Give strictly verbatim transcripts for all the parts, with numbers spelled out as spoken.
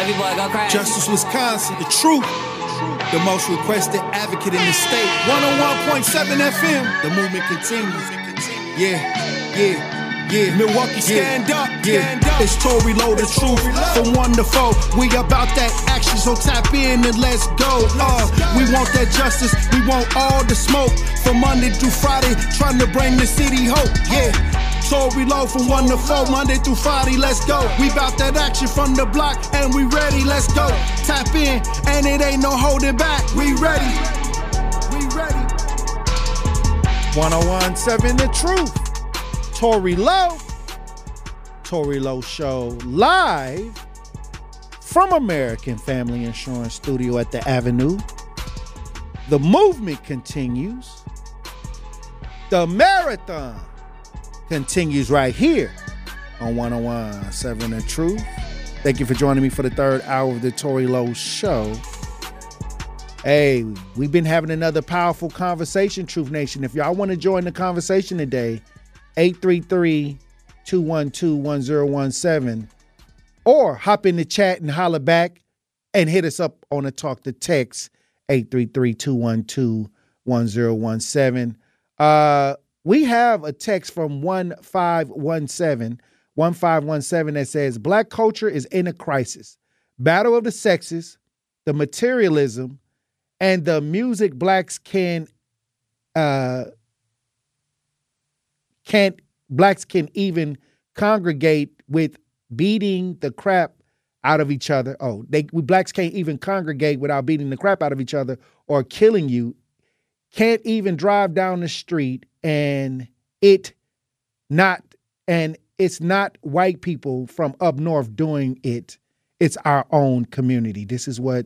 Baby boy, go crazy. Justice Wisconsin, the truth. The most requested advocate in the state. one oh one point seven F M. The movement continues. Yeah, yeah. Yeah, Milwaukee, stand yeah. up, stand yeah. up. It's Tory Lowe, the truth, from one to four. We about that action, so tap in and let's go. Uh, we want that justice, we want all the smoke. From Monday through Friday, trying to bring the city hope. Yeah, Tory Lowe from one to four, Monday through Friday, let's go. We about that action from the block, and we ready, let's go. Tap in, and it ain't no holding back. We ready, we ready. one oh one point seven The Truth. Tory Lowe, Tory Lowe Show, live from American Family Insurance Studio at the Avenue. The movement continues. The marathon continues right here on one oh one point seven The Truth. Thank you for joining me for the third hour of the Tory Lowe Show. Hey, we've been having another powerful conversation, Truth Nation. If y'all want to join the conversation today, eight three three, two one two, one zero one seven, or hop in the chat and holler back and hit us up on a talk to text eight three three, two one two, one zero one seven. Uh, we have a text from one five one seven, one five one seven that says, Black culture is in a crisis. Battle of the sexes, the materialism, and the music blacks can uh Can't blacks can even congregate with beating the crap out of each other. Oh, they we blacks can't even congregate without beating the crap out of each other or killing you. Can't even drive down the street and it not and it's not white people from up north doing it. It's our own community. This is what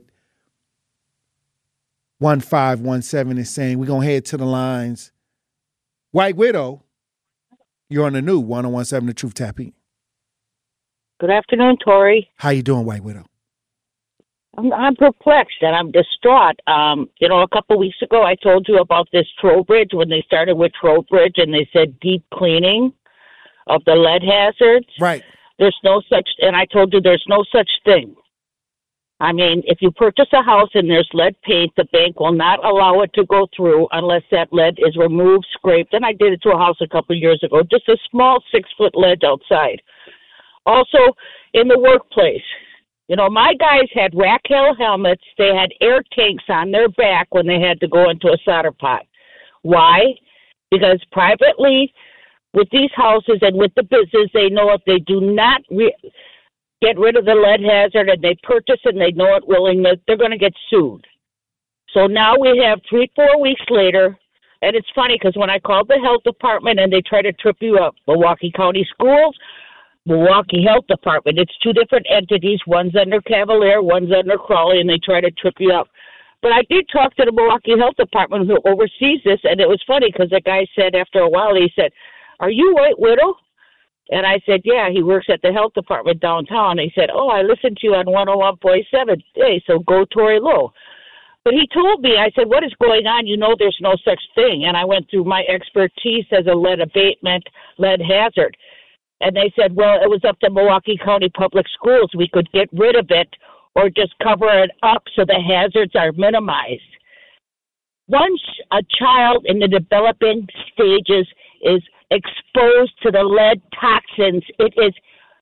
one five one seven is saying. We're gonna head to the lines. White Widow. You're on the new one oh one point seven The Truth, Tap in. Good afternoon, Tory. How you doing, White Widow? I'm, I'm perplexed and I'm distraught. Um, you know, a couple weeks ago I told you about this Trowbridge when they started with Trowbridge and they said deep cleaning of the lead hazards. Right. There's no such, and I told you there's no such thing. I mean, if you purchase a house and there's lead paint, the bank will not allow it to go through unless that lead is removed, scraped. And I did it to a house a couple of years ago, just a small six-foot lead outside. Also, in the workplace, you know, my guys had Rack-Hell helmets. They had air tanks on their back when they had to go into a solder pot. Why? Because privately, with these houses and with the business, they know if they do not re- get rid of the lead hazard and they purchase and they know it willingly, they're going to get sued. So now we have three, four weeks later, and it's funny because when I called the health department and they try to trip you up, Milwaukee County Schools, Milwaukee Health Department, it's two different entities. One's under Cavalier, one's under Crawley, and they try to trip you up. But I did talk to the Milwaukee Health Department who oversees this, and it was funny because the guy said after a while, he said, "Are you White Widow?" And I said, yeah, he works at the health department downtown. He said, oh, I listened to you on one oh one point seven. Hey, so go Tory Lowe. But he told me, I said, what is going on? You know there's no such thing. And I went through my expertise as a lead abatement, lead hazard. And they said, well, it was up to Milwaukee County Public Schools. We could get rid of it or just cover it up so the hazards are minimized. Once a child in the developing stages is exposed to the lead toxins, it is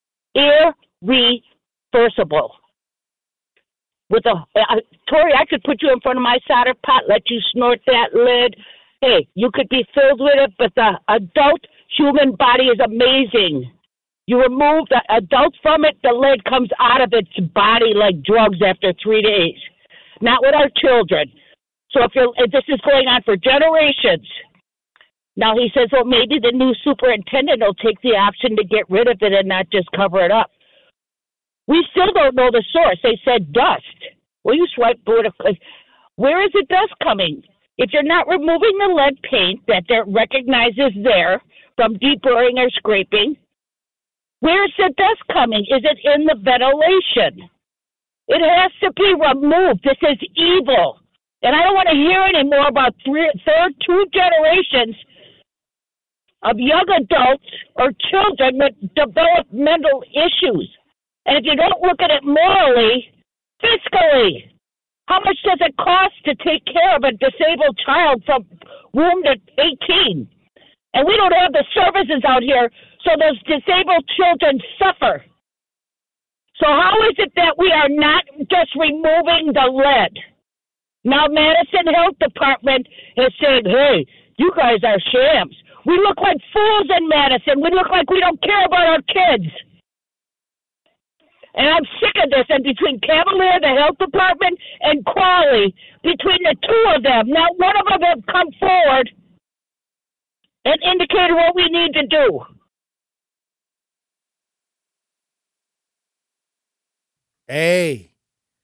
irreversible. With a uh, Tory, I could put you in front of my solder pot, let you snort that lead. Hey, you could be filled with it, but the adult human body is amazing. You remove the adult from it, the lead comes out of its body like drugs after three days. Not with our children. So if, you're, if this is going on for generations. Now he says, well, maybe the new superintendent will take the option to get rid of it and not just cover it up. We still don't know the source. They said dust. Well, you swipe board of, where is the dust coming? If you're not removing the lead paint that they recognizes there from deep burring or scraping, where's the dust coming? Is it in the ventilation? It has to be removed. This is evil. And I don't want to hear any more about three, third, two generations of young adults or children with developmental issues. And if you don't look at it morally, fiscally, how much does it cost to take care of a disabled child from womb to eighteen? And we don't have the services out here, so those disabled children suffer. So how is it that we are not just removing the lead? Now Madison Health Department is saying, hey, you guys are shams. We look like fools in Madison. We look like we don't care about our kids. And I'm sick of this. And between Cavalier, the health department, and Crawley, between the two of them, not one of them have come forward and indicated what we need to do. Hey.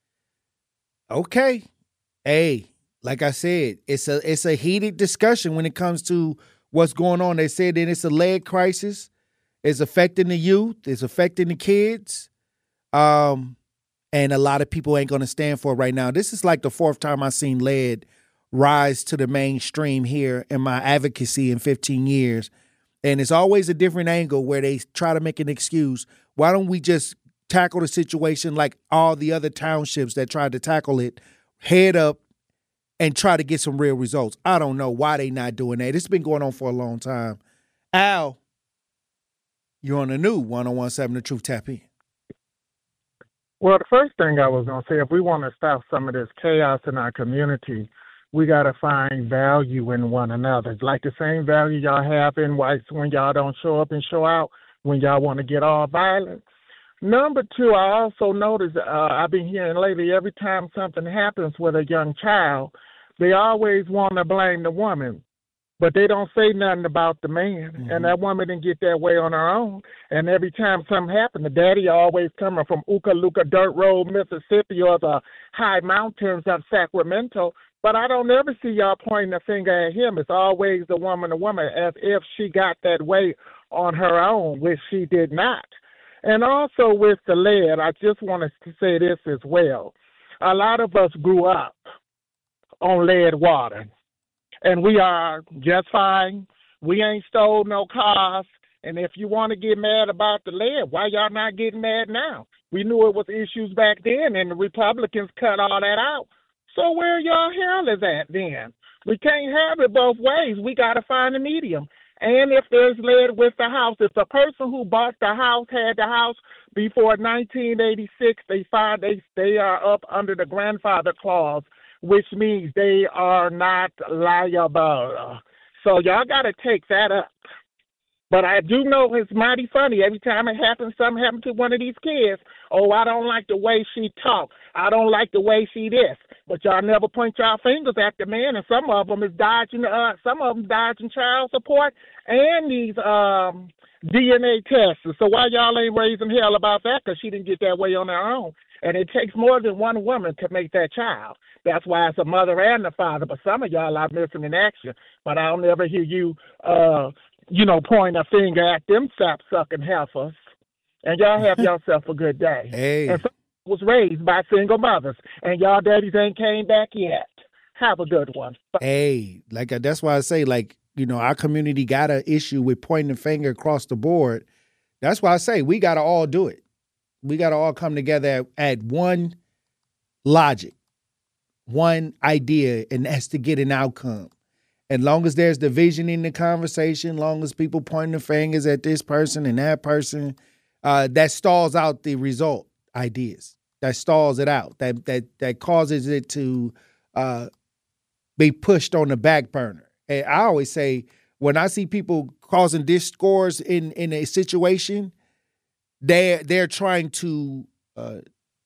Okay. Hey, like I said, it's a it's a heated discussion when it comes to what's going on. They said that it's a lead crisis. It's affecting the youth. It's affecting the kids. Um, and a lot of people ain't going to stand for it right now. This is like the fourth time I've seen lead rise to the mainstream here in my advocacy in fifteen years. And it's always a different angle where they try to make an excuse. Why don't we just tackle the situation like all the other townships that tried to tackle it, head up, and try to get some real results? I don't know why they not doing that. It's been going on for a long time. Al, you're on the new one oh one seven The Truth. Tap in. Well, the first thing I was going to say, if we want to stop some of this chaos in our community, we got to find value in one another. It's like the same value y'all have in whites when y'all don't show up and show out, when y'all want to get all violent. Number two, I also noticed, uh, I've been hearing lately, every time something happens with a young child, they always want to blame the woman, but they don't say nothing about the man. Mm-hmm. And that woman didn't get that way on her own. And every time something happened, the daddy always coming from Ukaluka Dirt Road, Mississippi, or the high mountains of Sacramento. But I don't ever see y'all pointing a finger at him. It's always the woman, the woman, as if she got that way on her own, which she did not. And also with the lead, I just wanted to say this as well. A lot of us grew up on lead water, and we are just fine. We ain't stole no cars. And if you want to get mad about the lead, why y'all not getting mad now? We knew it was issues back then, and the Republicans cut all that out. So where y'all hell is at then? We can't have it both ways. We got to find a medium. And if there's lead with the house, if the person who bought the house had the house before nineteen eighty-six, they find they they are up under the grandfather clause, which means they are not liable. So y'all got to take that up. But I do know it's mighty funny. Every time it happens, something happens to one of these kids. Oh, I don't like the way she talk. I don't like the way she this. But y'all never point y'all fingers at the man, and some of them is dodging. Uh, some of them dodging child support and these um, D N A tests. So why y'all ain't raising hell about that? Because she didn't get that way on her own. And it takes more than one woman to make that child. That's why it's a mother and a father. But some of y'all are missing in action. But I'll never hear you. Uh, you know, point a finger at them sap-sucking heifers, and y'all have yourself a good day. Hey. And some was raised by single mothers, and y'all daddies ain't came back yet. Have a good one. Hey, like that's why I say, like, you know, our community got an issue with pointing the finger across the board. That's why I say we got to all do it. We got to all come together at, at one logic, one idea, and that's to get an outcome. And long as there's division in the conversation, long as people pointing the fingers at this person and that person, uh, that stalls out the result ideas. That stalls it out. That that that causes it to uh, be pushed on the back burner. And I always say, when I see people causing discourse in in a situation, they they're trying to uh,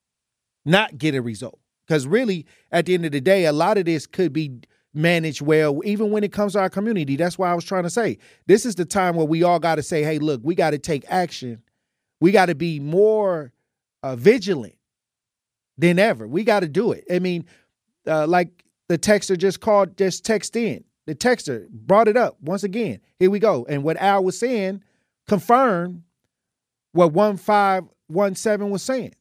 not get a result. Because really, at the end of the day, a lot of this could be managed well, even when it comes to our community. That's why I was trying to say, this is the time where we all got to say, hey, look, we got to take action. We got to be more uh, vigilant than ever. We got to do it. I mean, uh, like the texter just called, just text in. The texter brought it up once again. Here we go. And what Al was saying confirmed what one five one seven was saying.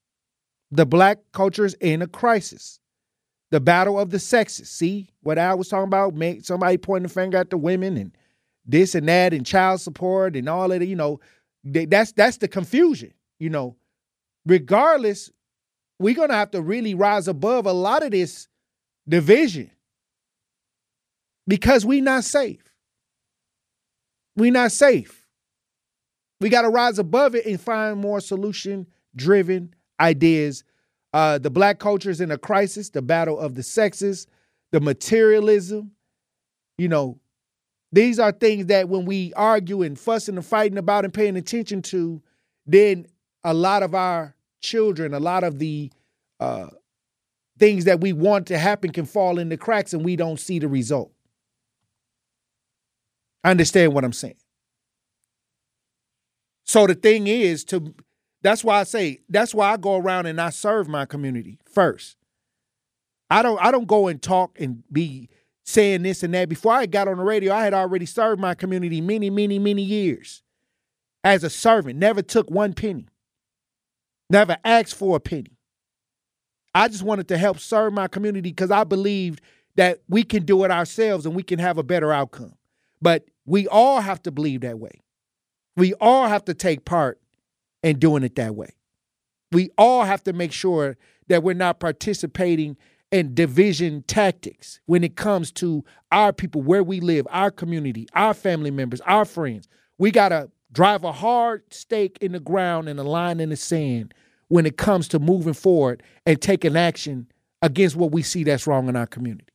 The black culture is in a crisis. The battle of the sexes. See what Al was talking about? Make somebody pointing the finger at the women and this and that and child support and all of it. You know, that's that's the confusion. You know, regardless, we're going to have to really rise above a lot of this division because we're not safe. We're not safe. We got to rise above it and find more solution-driven ideas. Uh, the black culture is in a crisis, the battle of the sexes, the materialism. You know, these are things that when we argue and fussing and fighting about and paying attention to, then a lot of our children, a lot of the uh, things that we want to happen can fall in the cracks and we don't see the result. I understand what I'm saying. So the thing is to, that's why I say, that's why I go around and I serve my community first. I don't, I don't go and talk and be saying this and that. Before I got on the radio, I had already served my community many, many, many years as a servant, never took one penny, never asked for a penny. I just wanted to help serve my community because I believed that we can do it ourselves and we can have a better outcome. But we all have to believe that way. We all have to take part in doing it that way. We all have to make sure that we're not participating in division tactics when it comes to our people, where we live, our community, our family members, our friends. We got to drive a hard stake in the ground and a line in the sand when it comes to moving forward and taking action against what we see that's wrong in our community.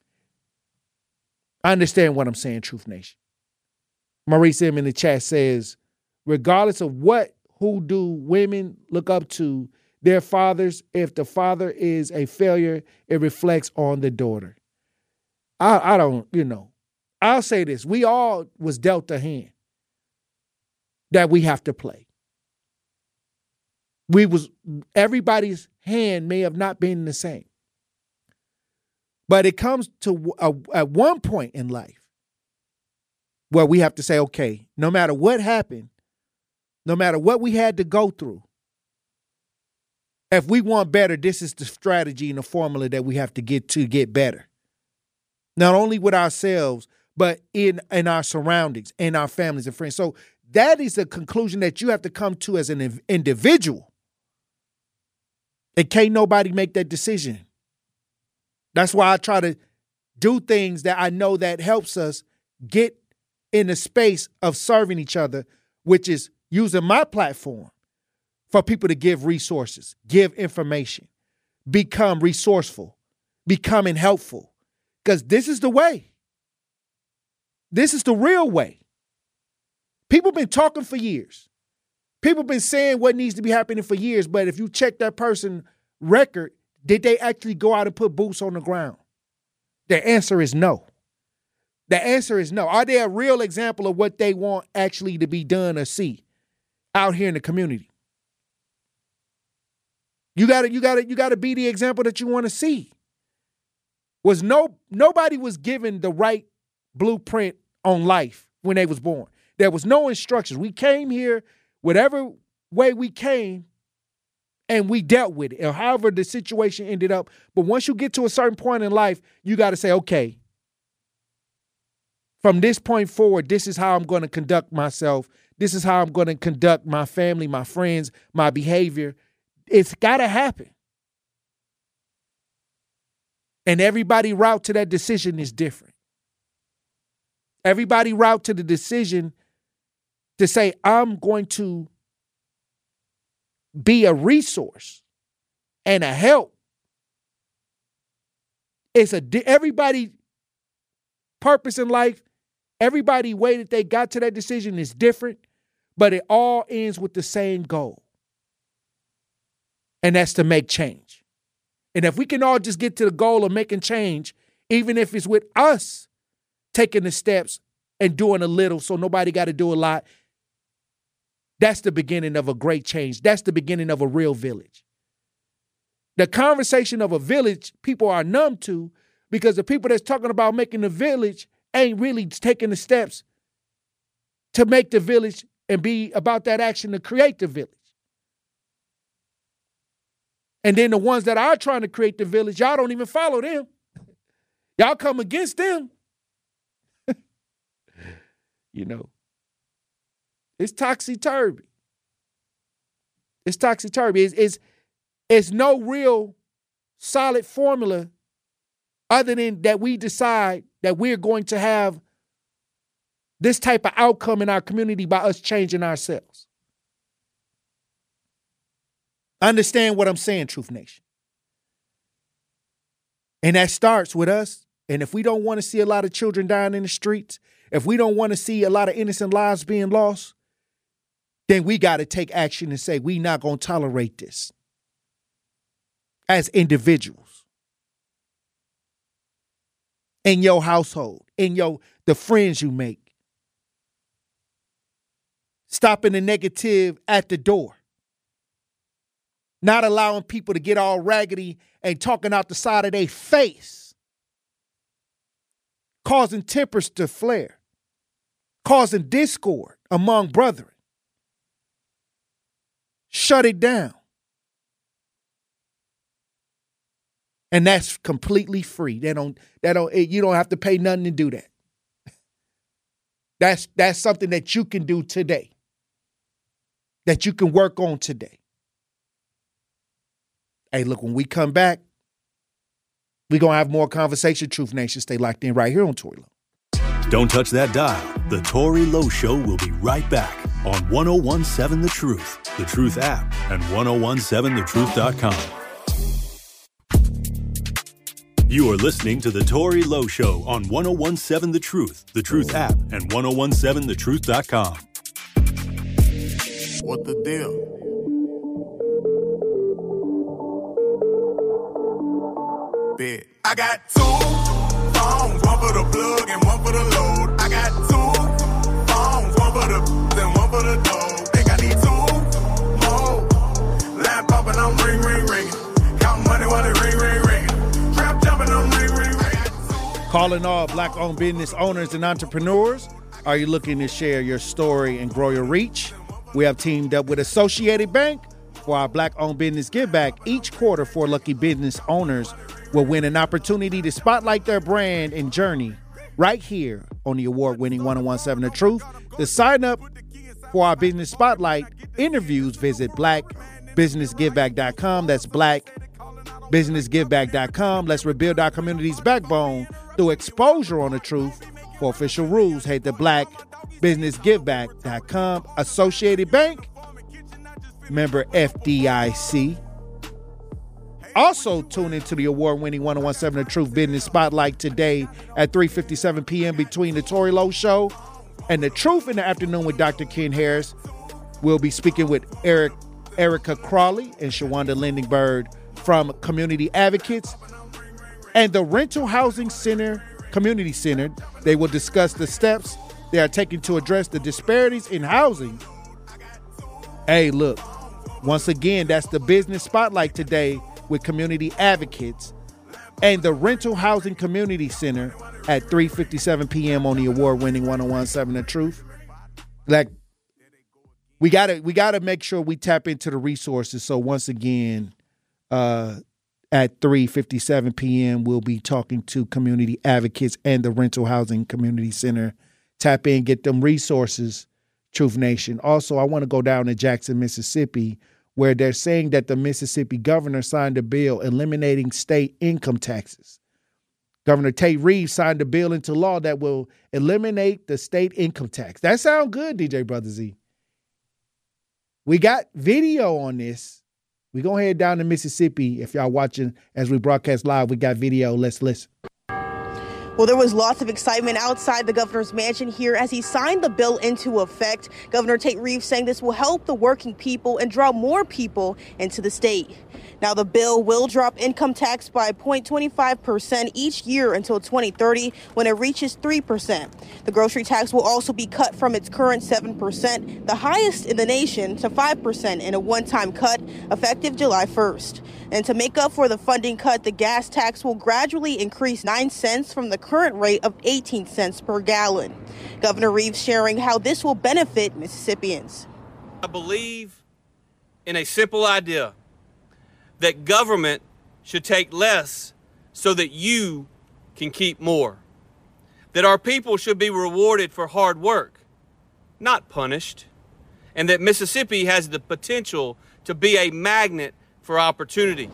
I understand what I'm saying, Truth Nation. Maurice M in the chat says, regardless of what, who do women look up to their fathers, if the father is a failure, it reflects on the daughter. I, I don't, you know, I'll say this. We all was dealt a hand that we have to play. We was, everybody's hand may have not been the same. But it comes to a, at one point in life where we have to say, okay, no matter what happened, no matter what we had to go through, if we want better, this is the strategy and the formula that we have to get to get better. Not only with ourselves, but in, in our surroundings, in our families and friends. So that is a conclusion that you have to come to as an individual. And can't nobody make that decision. That's why I try to do things that I know that helps us get in the space of serving each other, which is using my platform for people to give resources, give information, become resourceful, becoming helpful. Because this is the way. This is the real way. People been talking for years. People been saying what needs to be happening for years, but if you check that person's record, did they actually go out and put boots on the ground? The answer is no. The answer is no. Are they a real example of what they want actually to be done or see out here in the community? You gotta, you gotta, you gotta be the example that you want to see. Was no nobody was given the right blueprint on life when they was born. There was no instructions. We came here whatever way we came, and we dealt with it, or however the situation ended up. But once you get to a certain point in life, you got to say, okay, from this point forward, this is how I'm going to conduct myself. This is how I'm going to conduct my family, my friends, my behavior. It's got to happen. And everybody's route to that decision is different. Everybody's route to the decision to say, I'm going to be a resource and a help. It's a everybody purpose in life, everybody way that they got to that decision is different, but it all ends with the same goal. And that's to make change. And if we can all just get to the goal of making change, even if it's with us taking the steps and doing a little so nobody got to do a lot, that's the beginning of a great change. That's the beginning of a real village. The conversation of a village, people are numb to because the people that's talking about making the village ain't really taking the steps to make the village and be about that action to create the village. And then the ones that are trying to create the village, y'all don't even follow them. Y'all come against them. You know. It's topsy-turvy. It's topsy-turvy. It's, it's, it's no real solid formula other than that we decide that we're going to have this type of outcome in our community by us changing ourselves. Understand what I'm saying, Truth Nation. And that starts with us. And if we don't want to see a lot of children dying in the streets, if we don't want to see a lot of innocent lives being lost, then we got to take action and say, we not going to tolerate this as individuals. In your household, in your the friends you make. Stopping the negative at the door. Not allowing people to get all raggedy and talking out the side of their face. Causing tempers to flare. Causing discord among brethren. Shut it down. And that's completely free. They don't, they don't, you don't have to pay nothing to do that. That's, that's something that you can do today. That you can work on today. Hey, look, when we come back, we're going to have more conversation. Truth Nation, stay locked in right here on Tory Lowe. Don't touch that dial. The Tory Lowe Show will be right back on one oh one seven The Truth, The Truth app, and ten seventeen the truth dot com. You are listening to The Tory Lowe Show on ten seventeen The Truth, The Truth app, and ten seventeen the truth dot com. What the deal? Bet. I got two phones, one for the plug and one for the load. I got two phones, one for the and one for the dough. Think I need two more. Line popping, I'm ring, ring, ringing. Count money while it ring, ring, ringing. Trap jumping, I'm ring, ring, ringing. Calling all black-owned business owners and entrepreneurs. Are you looking to share your story and grow your reach? We have teamed up with Associated Bank for our black-owned business give back. Each quarter, four lucky business owners will win an opportunity to spotlight their brand and journey right here on the award-winning ten seventeen The Truth. To sign up for our business spotlight interviews, visit black business give back dot com. That's black business give back dot com. Let's rebuild our community's backbone through exposure on the truth. For official rules, head to black business give back dot com. Associated Bank, member F D I C. Also tune into the award-winning ten seventeen The Truth Business Spotlight today at three fifty-seven p.m. between the Tory Lowe Show and The Truth in the afternoon with Doctor Ken Harris. We'll be speaking with Eric, Erica Crawley and Shawanda Lindenberg from Community Advocates and the Rental Housing Center, Community Center. They will discuss the steps they are taking to address the disparities in housing. Hey, look, once again, that's the Business Spotlight today with Community Advocates and the Rental Housing Community Center at three fifty-seven p.m. on the award-winning ten seventeen The Truth. Like, we gotta we gotta make sure we tap into the resources. So once again, uh, at three fifty-seven p.m., we'll be talking to Community Advocates and the Rental Housing Community Center. Tap in, get them resources, Truth Nation. Also, I want to go down to Jackson, Mississippi, where they're saying that the Mississippi governor signed a bill eliminating state income taxes. Governor Tate Reeves signed a bill into law that will eliminate the state income tax. That sounds good, D J Brother Z. We got video on this. We're going to head down to Mississippi. If y'all watching as we broadcast live, we got video. Let's listen. Well, there was lots of excitement outside the governor's mansion here as he signed the bill into effect. Governor Tate Reeves saying this will help the working people and draw more people into the state. Now, the bill will drop income tax by zero point two five percent each year until twenty thirty when it reaches three percent. The grocery tax will also be cut from its current seven percent, the highest in the nation, to five percent in a one-time cut effective July first. And to make up for the funding cut, the gas tax will gradually increase nine cents from the current rate of eighteen cents per gallon. Governor Reeves sharing how this will benefit Mississippians. I believe in a simple idea that government should take less so that you can keep more. That our people should be rewarded for hard work, not punished. And that Mississippi has the potential to be a magnet for opportunity.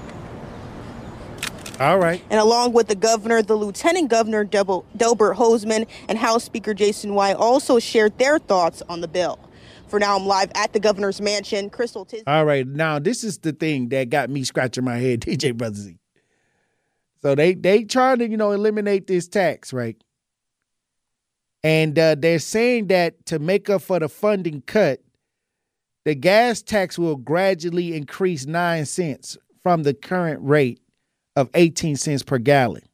All right. And along with the governor, the Lieutenant Governor Del- Delbert Hosemann and House Speaker Jason White also shared their thoughts on the bill. For now, I'm live at the governor's mansion. Crystal Tisdale. All right. Now, this is the thing that got me scratching my head, D J Brother Z. So they they trying to, you know, eliminate this tax, right? And uh, they're saying that to make up for the funding cut, the gas tax will gradually increase nine cents from the current rate of eighteen cents per gallon.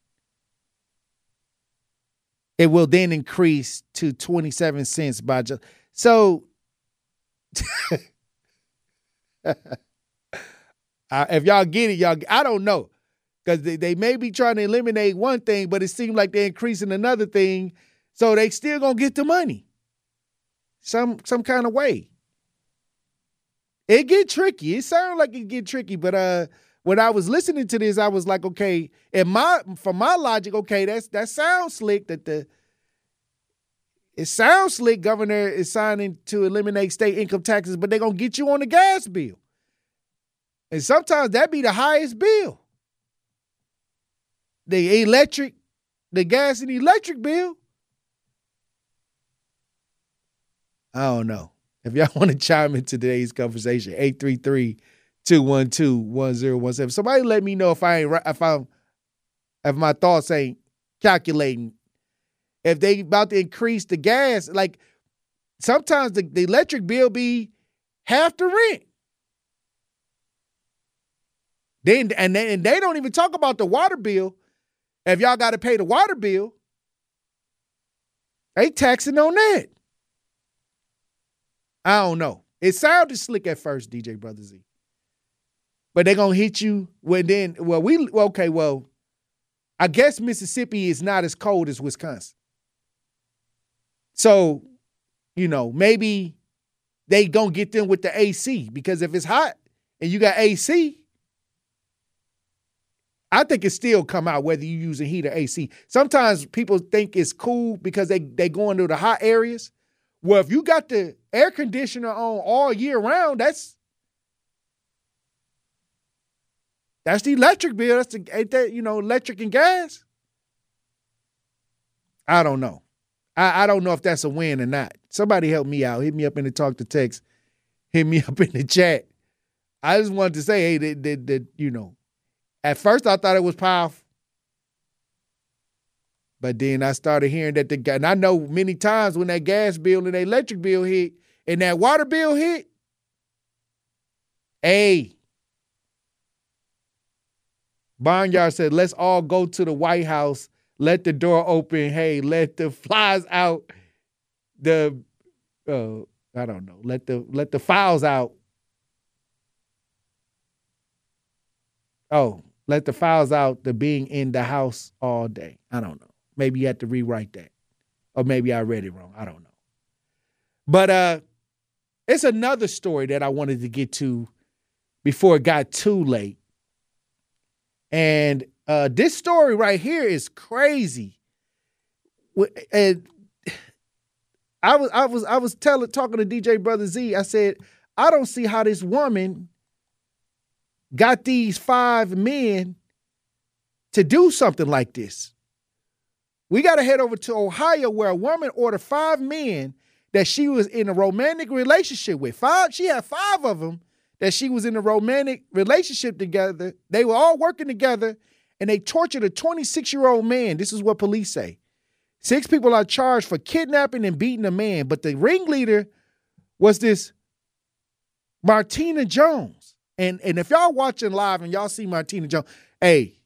It will then increase to twenty-seven cents by just so. uh, if y'all get it, y'all. I don't know, because they, they may be trying to eliminate one thing, but it seems like they're increasing another thing, so they still gonna get the money some some kind of way. It get tricky. It sounds like it get tricky, but uh. When I was listening to this, I was like, okay, in my from my logic, okay, that's that sounds slick. That the it sounds slick. Governor is signing to eliminate state income taxes, but they're gonna get you on the gas bill, and sometimes that be the highest bill. The electric, the gas and electric bill. I don't know. If y'all want to chime in today's conversation, eight three three. two one two, one zero one seven. Somebody let me know if I ain't if I'm if my thoughts ain't calculating. If they about to increase the gas, like sometimes the, the electric bill be half the rent. Then and they, and they don't even talk about the water bill. If y'all got to pay the water bill, they taxing on that. I don't know. It sounded slick at first, D J Brother Z. But they're going to hit you when then, well, we, okay, well, I guess Mississippi is not as cold as Wisconsin. So, you know, maybe they going to get them with the A C, because if it's hot and you got A C, I think it still come out whether you using heat or A C. Sometimes people think it's cool because they, they go into the hot areas. Well, if you got the air conditioner on all year round, that's, That's the electric bill. That's the, ain't that, you know, electric and gas? I don't know. I, I don't know if that's a win or not. Somebody help me out. Hit me up in the talk to text. Hit me up in the chat. I just wanted to say, hey, that, that, that, you know, at first I thought it was powerful. But then I started hearing that the guy, and I know many times when that gas bill and that electric bill hit and that water bill hit, hey, Barnyard said, let's all go to the White House. Let the door open. Hey, let the flies out. The, uh, I don't know. Let the let the files out. Oh, let the files out. The being in the house all day. I don't know. Maybe you have to rewrite that. Or maybe I read it wrong. I don't know. But uh, it's another story that I wanted to get to before it got too late. And uh, this story right here is crazy. And I was I was I was telling talking to D J Brother Z. I said, I don't see how this woman got these five men to do something like this. We got to head over to Ohio, where a woman ordered five men that she was in a romantic relationship with. Five, she had five of them that she was in a romantic relationship together. They were all working together, and they tortured a twenty-six-year-old man. This is what police say. Six people are charged for kidnapping and beating a man, but the ringleader was this Martina Jones. And, and if y'all watching live and y'all see Martina Jones, hey,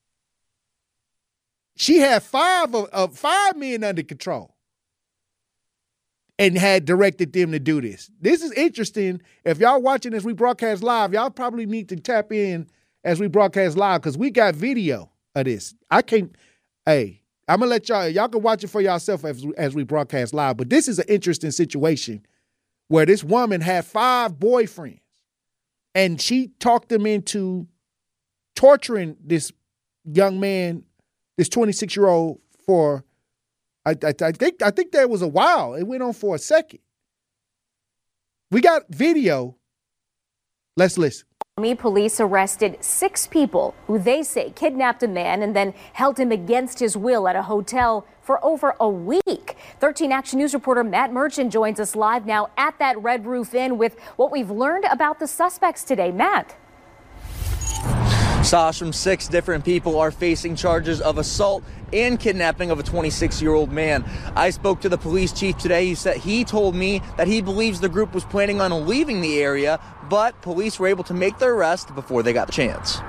she had five of, of five men under control and had directed them to do this. This is interesting. If y'all watching as we broadcast live, y'all probably need to tap in as we broadcast live, because we got video of this. I can't, hey, I'm going to let y'all, y'all can watch it for yourself as, as we broadcast live, but this is an interesting situation where this woman had five boyfriends and she talked them into torturing this young man, this twenty-six-year-old, for I, I, I think I think that was a while. It went on for a second. We got video Let's listen. Miami police arrested six people who they say kidnapped a man and then held him against his will at a hotel for over a week. thirteen Action News reporter Matt Merchant joins us live now at that Red Roof Inn with what we've learned about the suspects today. Matt. Sasham, six different people are facing charges of assault and kidnapping of a twenty-six-year-old man. I spoke to the police chief today. He said he told me that he believes the group was planning on leaving the area, but police were able to make their arrest before they got the chance.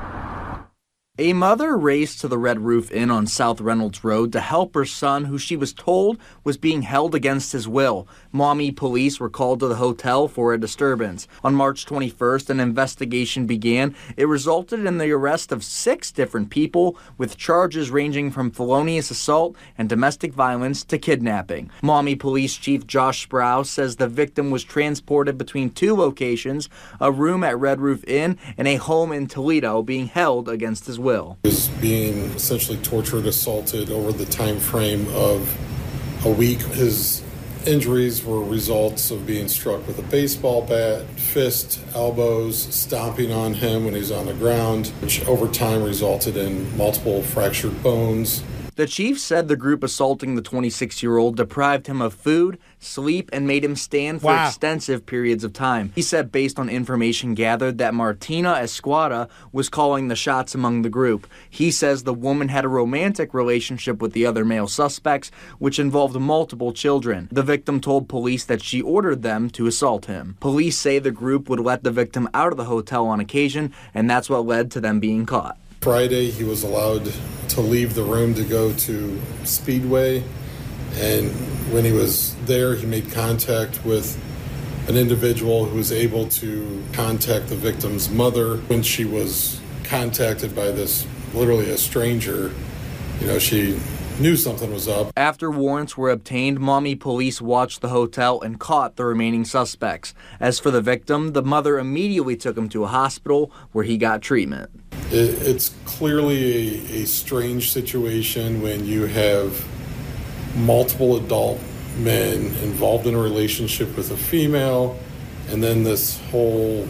A mother raced to the Red Roof Inn on South Reynolds Road to help her son, who she was told was being held against his will. Maumee police were called to the hotel for a disturbance. On March twenty-first, an investigation began. It resulted in the arrest of six different people with charges ranging from felonious assault and domestic violence to kidnapping. Maumee Police Chief Josh Sprouse says the victim was transported between two locations, a room at Red Roof Inn and a home in Toledo, being held against his will. He was being essentially tortured, assaulted over the time frame of a week. His injuries were results of being struck with a baseball bat, fist, elbows, stomping on him when he was on the ground, which over time resulted in multiple fractured bones. The chief said the group assaulting the twenty-six-year-old deprived him of food, sleep, and made him stand for Wow. extensive periods of time. He said based on information gathered that Martina Esquada was calling the shots among the group. He says the woman had a romantic relationship with the other male suspects, which involved multiple children. The victim told police that she ordered them to assault him. Police say the group would let the victim out of the hotel on occasion, and that's what led to them being caught. Friday, he was allowed to leave the room to go to Speedway, and when he was there, he made contact with an individual who was able to contact the victim's mother. When she was contacted by this, literally a stranger, you know, she knew something was up. After warrants were obtained, Maumee police watched the hotel and caught the remaining suspects. As for the victim, the mother immediately took him to a hospital where he got treatment. It, it's clearly a, a strange situation when you have multiple adult men involved in a relationship with a female, and then this whole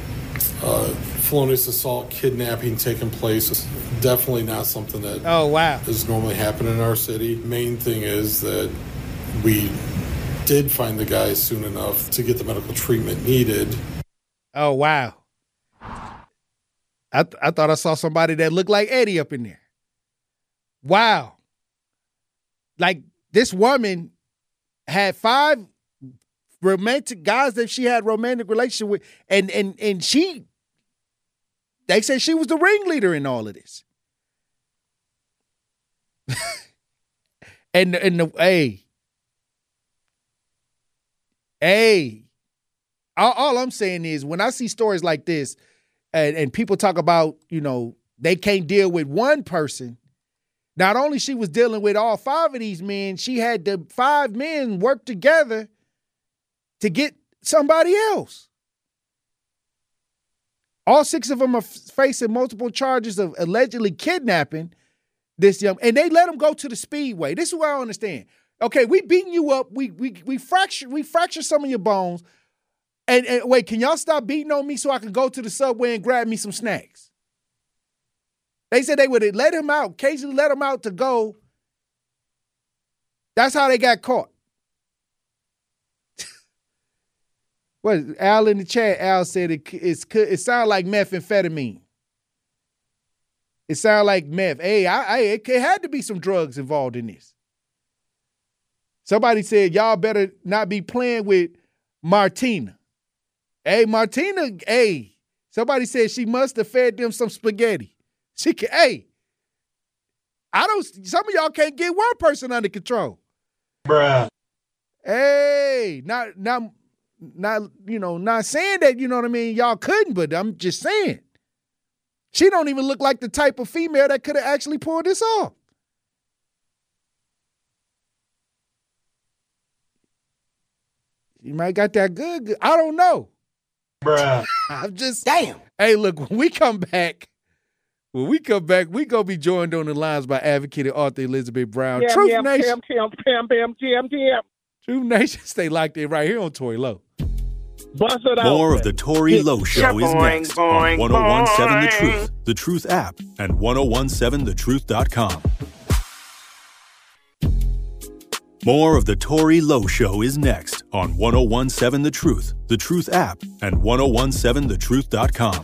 uh, felonious assault, kidnapping taking place. Is definitely not something that Oh, wow. is normally happening in our city. Main thing is that we did find the guy soon enough to get the medical treatment needed. Oh, wow. I, th- I thought I saw somebody that looked like Eddie up in there. Wow. Like, this woman had five romantic guys that she had romantic relationship with, and and and she, they said she was the ringleader in all of this. and and the hey, hey, all, all I'm saying is when I see stories like this, and and people talk about, you know, they can't deal with one person. Not only she was dealing with all five of these men, she had the five men work together to get somebody else. All six of them are f- facing multiple charges of allegedly kidnapping this young, and they let them go to the Speedway. This is what I don't understand. Okay, we beating you up. We we we fracture we fracture some of your bones. And, and wait, can y'all stop beating on me so I can go to the Subway and grab me some snacks? They said they would let him out, occasionally let him out to go. That's how they got caught. What, Al in the chat, Al said it it's, it sounded like methamphetamine. It sounded like meth. Hey, I, I, it had to be some drugs involved in this. Somebody said, y'all better not be playing with Martina. Hey, Martina, hey, somebody said she must have fed them some spaghetti. She can, hey, I don't, some of y'all can't get one person under control. Bruh. Hey, not, not, not, you know, not saying that, you know what I mean, y'all couldn't, but I'm just saying. She don't even look like the type of female that could have actually pulled this off. You might got that good, good. I don't know. Bruh. I'm just, damn. Hey, look, when we come back, when we come back, we going to be joined on the lines by advocate Arthur Elizabeth Brown. Jam, Truth jam, Nation. Jam, jam, jam, jam, jam, jam. Truth Nation, stay locked in right here on Tory Low. Bust it out. More of the Tory Lowe Show is next on one oh one seven The Truth, The Truth app, and ten seventeen the truth dot com. More of the Tory Lowe Show is next on ten seventeen The Truth, The Truth app, and ten seventeen the truth dot com.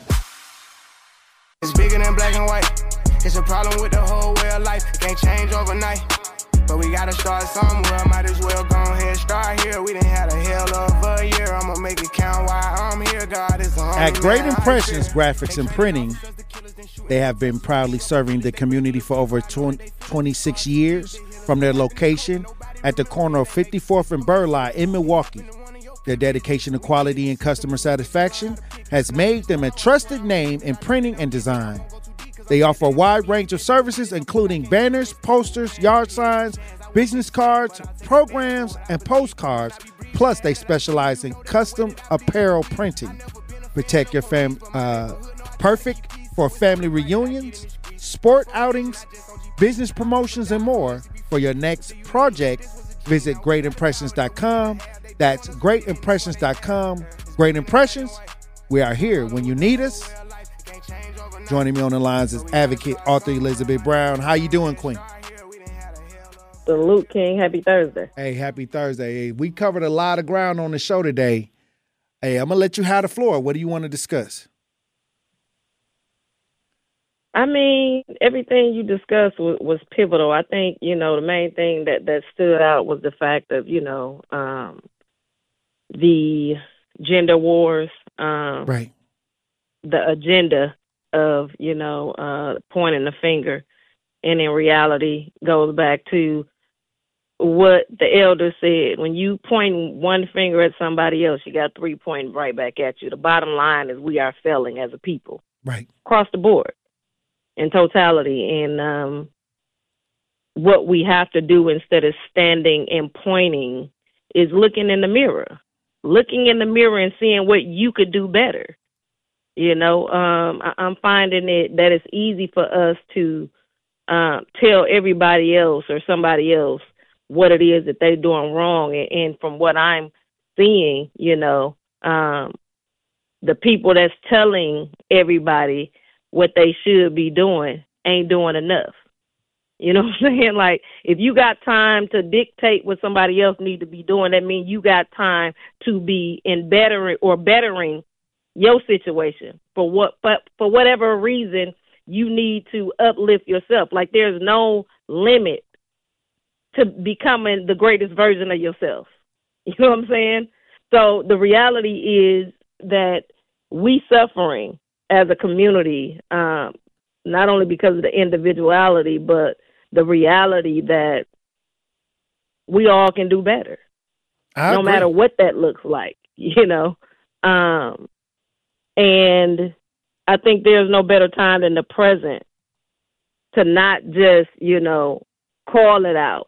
It's bigger than black and white. It's a problem with the whole way of life. It can't change overnight. But we gotta start somewhere. Might as well go ahead, start here. We done had a hell of a year. I'ma make it count while I'm here. God is the only At Great man Impressions I fear. Graphics and Printing, they have been proudly serving the community for over twenty-six years from their location at the corner of fifty-fourth and Burleigh in Milwaukee. Their dedication to quality and customer satisfaction has made them a trusted name in printing and design. They offer a wide range of services, including banners, posters, yard signs, business cards, programs, and postcards. Plus, they specialize in custom apparel printing. Protect your fam, uh, perfect for family reunions, sport outings, business promotions, and more. For your next project, visit great impressions dot com. That's great impressions dot com. Great Impressions, we are here when you need us. Joining me on the lines is advocate author Elizabeth Brown. How you doing, Queen? Salute, King. Happy Thursday. Hey, happy Thursday. Hey, we covered a lot of ground on the show today. Hey, I'm going to let you have the floor. What do you want to discuss? I mean, everything you discussed was, was pivotal. I think, you know, the main thing that, that stood out was the fact of, you know, um, the gender wars, um, right? The agenda of, you know, uh, pointing the finger, and in reality goes back to what the elder said. When you point one finger at somebody else, you got three pointing right back at you. The bottom line is we are failing as a people. Right. Across the board, in totality. And um, what we have to do instead of standing and pointing is looking in the mirror. Looking in the mirror and seeing what you could do better. You know, um, I, I'm finding it that it's easy for us to uh, tell everybody else or somebody else what it is that they're doing wrong. And, and from what I'm seeing, you know, um, the people that's telling everybody what they should be doing ain't doing enough. You know what I'm saying? Like, if you got time to dictate what somebody else need to be doing, that means you got time to be in bettering or bettering your situation for what, but for whatever reason you need to uplift yourself. Like, there's no limit to becoming the greatest version of yourself. You know what I'm saying? So the reality is that we suffering as a community, um, not only because of the individuality, but the reality that we all can do better, I no agree. matter what that looks like, you know. Um, and I think there's no better time than the present to not just, you know, call it out.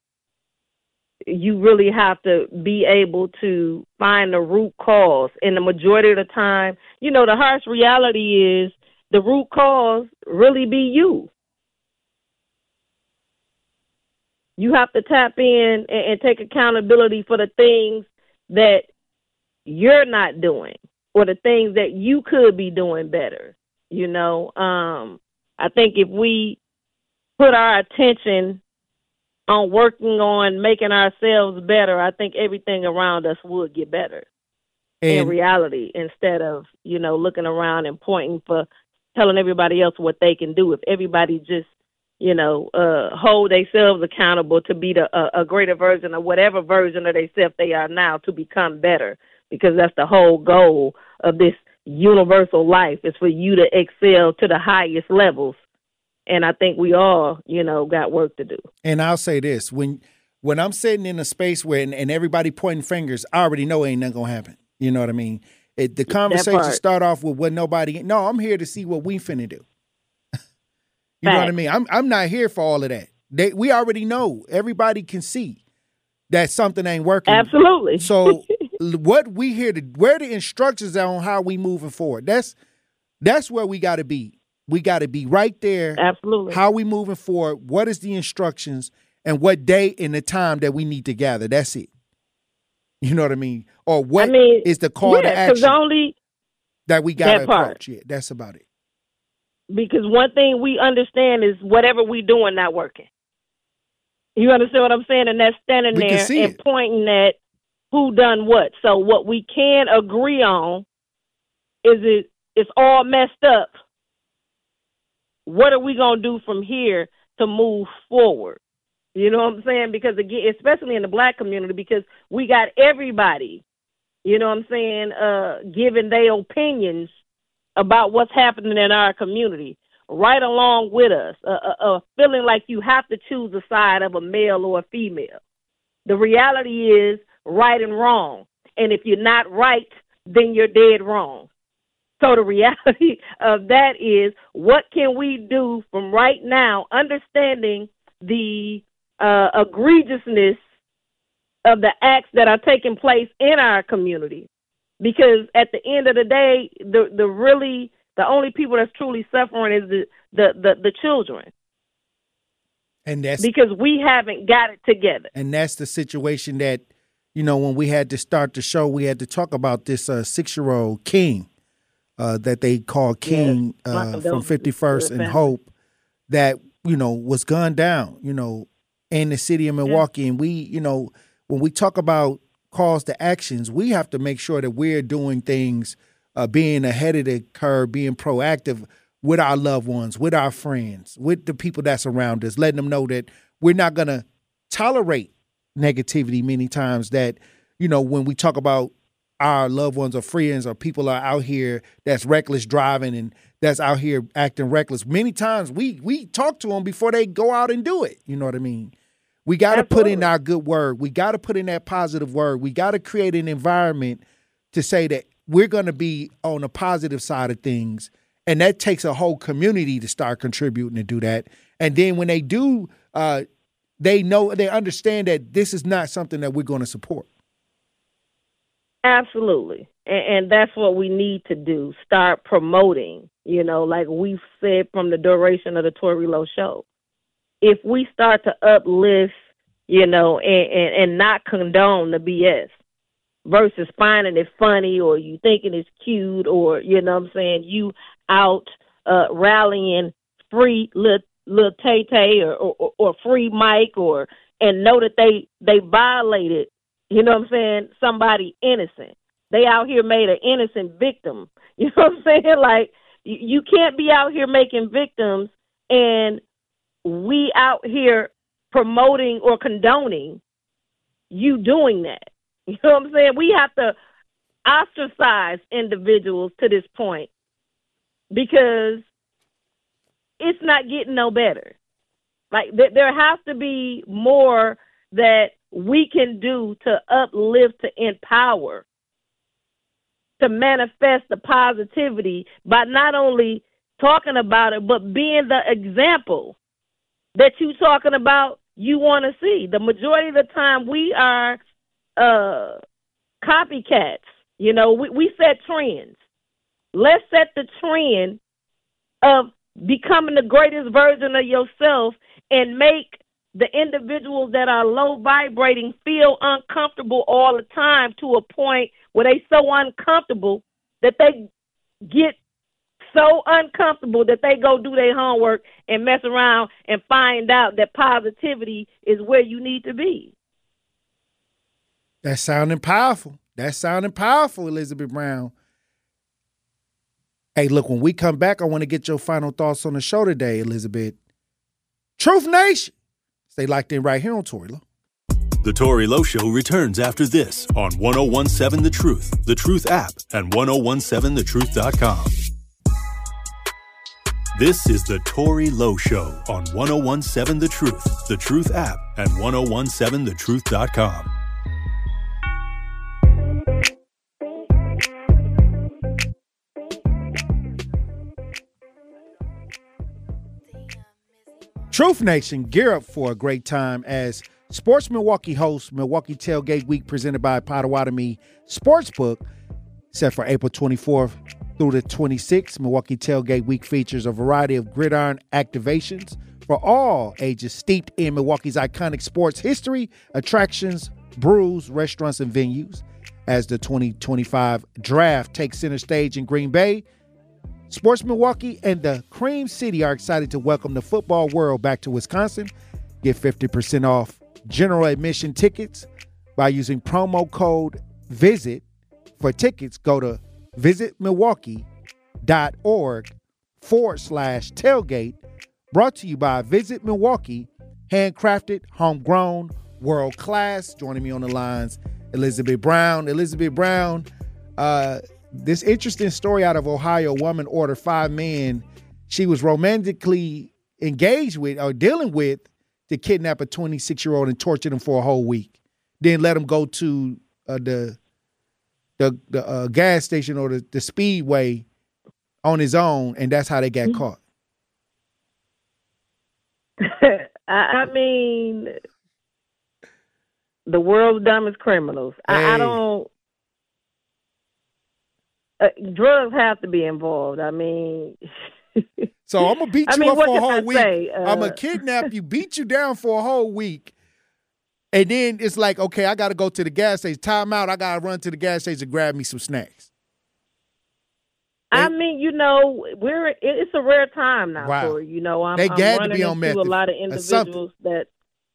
You really have to be able to find the root cause. And the majority of the time, you know, the harsh reality is the root cause really be you. You have to tap in and, and take accountability for the things that you're not doing or the things that you could be doing better. You know, um, I think if we put our attention on working on making ourselves better, I think everything around us would get better and, in reality, instead of, you know, looking around and pointing for telling everybody else what they can do. If everybody just, you know, uh, hold themselves accountable to be the, uh, a greater version of whatever version of themselves they are now, to become better, because that's the whole goal of this universal life, is for you to excel to the highest levels. And I think we all, you know, got work to do. And I'll say this, when when I'm sitting in a space where and, and everybody pointing fingers, I already know ain't nothing gonna happen. You know what I mean? It, the conversation start off with what nobody. No, I'm here to see what we finna do. You know what I mean? I'm I'm not here for all of that. They, we already know. Everybody can see that something ain't working. Absolutely. So what we here to where the instructions are on how we moving forward. That's that's where we got to be. We got to be right there. Absolutely. How we moving forward? What is the instructions and what day and the time that we need to gather? That's it. You know what I mean? Or what I mean, is the call yeah, to action only that we got to that part. approach? Yeah, that's about it. Because one thing we understand is whatever we doing not working. You understand what I'm saying? And that's standing We can there see and it. pointing at who done what. So what we can agree on is it it's all messed up. What are we going to do from here to move forward? You know what I'm saying? Because, again, especially in the black community, because we got everybody, you know what I'm saying, uh, giving their opinions about what's happening in our community, right along with us, uh, uh, uh, feeling like you have to choose a side of a male or a female. The reality is right and wrong. And if you're not right, then you're dead wrong. So the reality of that is, what can we do from right now, understanding the uh, egregiousness of the acts that are taking place in our community? Because at the end of the day, the the really the only people that's truly suffering is the the the, the children. And that's because we haven't got it together. And that's the situation that, you know, when we had to start the show, we had to talk about this uh, six-year-old King uh, that they call King yes. uh, from fifty-first and Hope, that, you know, was gunned down, you know, in the city of Milwaukee. Yeah. And we, you know, when we talk about calls to actions, we have to make sure that we're doing things, uh, being ahead of the curve, being proactive with our loved ones, with our friends, with the people that's around us, letting them know that we're not going to tolerate negativity many times, that, you know, when we talk about our loved ones or friends or people are out here that's reckless driving and that's out here acting reckless, many times we we talk to them before they go out and do it. You know what I mean? We got to put in our good word. We got to put in that positive word. We got to create an environment to say that we're going to be on the positive side of things. And that takes a whole community to start contributing to do that. And then when they do, uh, they know, they understand that this is not something that we're going to support. Absolutely. And, and that's what we need to do. Start promoting, you know, like we've said from the duration of the Tori Lowe show. If we start to uplift, you know, and, and, and not condone the B S versus finding it funny or you thinking it's cute or, you know what I'm saying, you out uh, rallying free little, little Tay-Tay or, or, or free Mike or and know that they, they violated, you know what I'm saying, somebody innocent. They out here made an innocent victim. You know what I'm saying? Like, you, you can't be out here making victims and we out here promoting or condoning you doing that. You know what I'm saying? We have to ostracize individuals to this point because it's not getting no better. Like, th- there has to be more that we can do to uplift, to empower, to manifest the positivity by not only talking about it, but being the example that you talking about you want to see. The majority of the time we are uh, copycats. You know, we, we set trends. Let's set the trend of becoming the greatest version of yourself and make the individuals that are low vibrating feel uncomfortable all the time to a point where they so uncomfortable that they get so uncomfortable that they go do their homework and mess around and find out that positivity is where you need to be. That's sounding powerful. That's sounding powerful, Elizabeth Brown. Hey, look, when we come back, I want to get your final thoughts on the show today, Elizabeth. Truth Nation. Stay locked in right here on Tori Lowe. The Tori Lowe Show returns after this on ten seventeen The Truth, The Truth app, and ten seventeen the truth dot com. This is the Tori Lowe Show on ten seventeen The Truth, The Truth app, and ten seventeen the truth dot com. Truth Nation, gear up for a great time as Sports Milwaukee hosts Milwaukee Tailgate Week presented by Potawatomi Sportsbook, set for April twenty-fourth through the twenty-sixth. Milwaukee Tailgate Week features a variety of gridiron activations for all ages, steeped in Milwaukee's iconic sports history, attractions, brews, restaurants, and venues. As the twenty twenty-five draft takes center stage in Green Bay, Sports Milwaukee and the Cream City are excited to welcome the football world back to Wisconsin. Get fifty percent off general admission tickets by using promo code VISIT. For tickets, go to visitmilwaukee.org forward slash tailgate. Brought to you by Visit Milwaukee, handcrafted, homegrown, world class. Joining me on the lines, Elizabeth Brown. Elizabeth Brown, uh, this interesting story out of Ohio. A woman ordered five men she was romantically engaged with or dealing with to kidnap a twenty-six-year-old and torture him for a whole week. Then let him go to uh, the the, the uh, gas station or the, the speedway on his own, and that's how they got caught. I mean, the world's dumbest criminals. Hey. I, I don't. Uh, drugs have to be involved. I mean. So I'm gonna beat you I mean, up for a whole I week. Uh, I'm gonna kidnap you, beat you down for a whole week, and then it's like, okay, I got to go to the gas station. Time out. I got to run to the gas station and grab me some snacks. I mean, you know, we're it's a rare time now wow. for you know. I'm, they I'm got running to be on into meth. a lot of individuals that.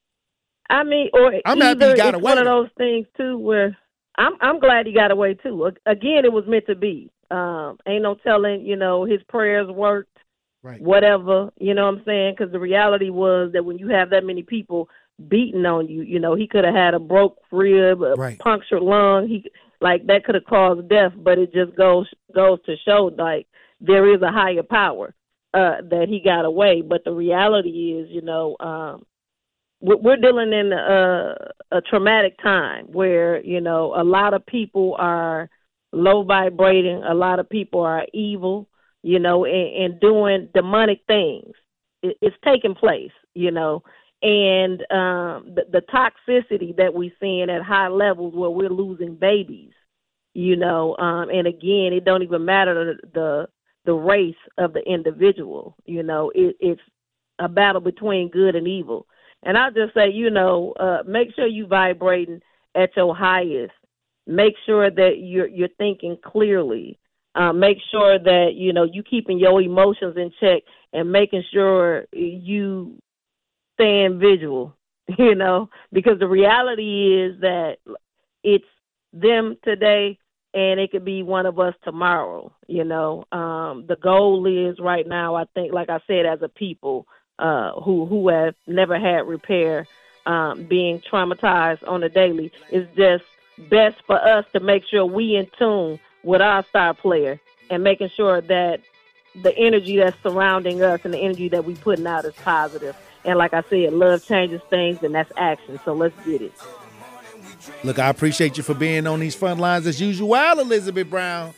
I mean, or I'm either happy he got it's away. one of those things too where I'm I'm glad he got away too. Again, it was meant to be. Um, ain't no telling, you know, his prayers worked, right. whatever, you know what I'm saying? Because the reality was that when you have that many people beating on you, you know, he could have had a broke rib, a right. punctured lung. He like that could have caused death, but it just goes goes to show like there is a higher power uh, that he got away. But the reality is, you know, um, we're dealing in a, a traumatic time where, you know, a lot of people are low vibrating, a lot of people are evil, you know, and, and doing demonic things. It, it's taking place, you know, and um, the, the toxicity that we're seeing at high levels where we're losing babies, you know, um, and again, it don't even matter the the, the race of the individual, you know, it, it's a battle between good and evil. And I just say, you know, uh, make sure you vibrating at your highest. Make sure that you're you're thinking clearly. Uh, make sure that, you know, you keeping your emotions in check and making sure you staying visual, you know, because the reality is that it's them today and it could be one of us tomorrow, you know. Um, the goal is right now, I think, like I said, as a people, Uh, who who have never had repair, um, being traumatized on a daily, is just best for us to make sure we in tune with our star player and making sure that the energy that's surrounding us and the energy that we putting out is positive. And like I said, love changes things, and that's action. So let's get it. Look, I appreciate you for being on these front lines as usual, Elizabeth Brown.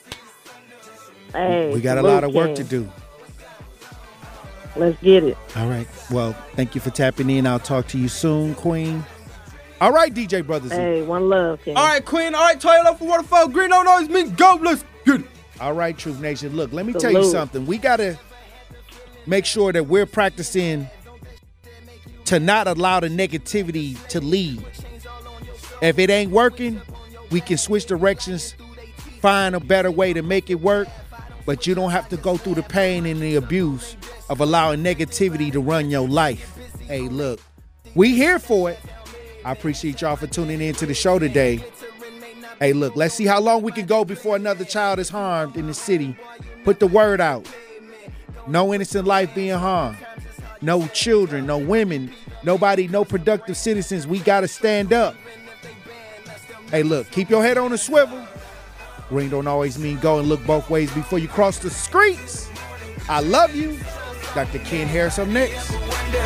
Hey, we got a lot of work to do. Let's get it. All right. Well, thank you for tapping in. I'll talk to you soon, Queen. All right, D J Brothers. Hey, one love, King. All right, Queen. All right, Toyota for Waterfall. Green don't always mean go. Let's get it. All right, Truth Nation. Look, let me Salute. tell you something. We got to make sure that we're practicing to not allow the negativity to lead. If it ain't working, we can switch directions, find a better way to make it work. But you don't have to go through the pain and the abuse of allowing negativity to run your life. Hey, look, we here for it. I appreciate y'all for tuning in to the show today. Hey, look, let's see how long we can go before another child is harmed in the city. Put the word out. No innocent life being harmed. No children, no women, nobody, no productive citizens. We got to stand up. Hey, look, keep your head on a swivel. Green don't always mean go, and look both ways before you cross the streets. I love you. Doctor Ken Harris up next.